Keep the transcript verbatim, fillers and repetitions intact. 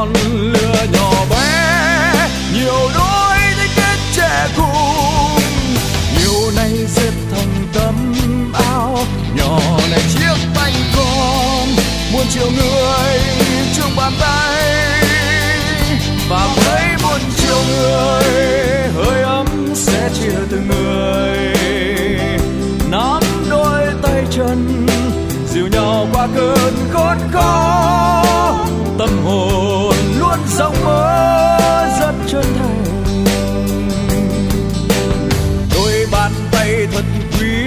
ngọn lửa nhỏ bé, nhiều đôi thích kết trẻ cùng, nhiều nay xếp thành tấm áo nhỏ này chiếc bánh con muôn triệu người chung bàn tay, và với muôn triệu người hơi ấm sẽ chia từng người, nắm đôi tay chân dìu nhau qua cơn khốn khó, tâm hồn luôn rộng mơ rất chân thành, đôi bàn tay thật quý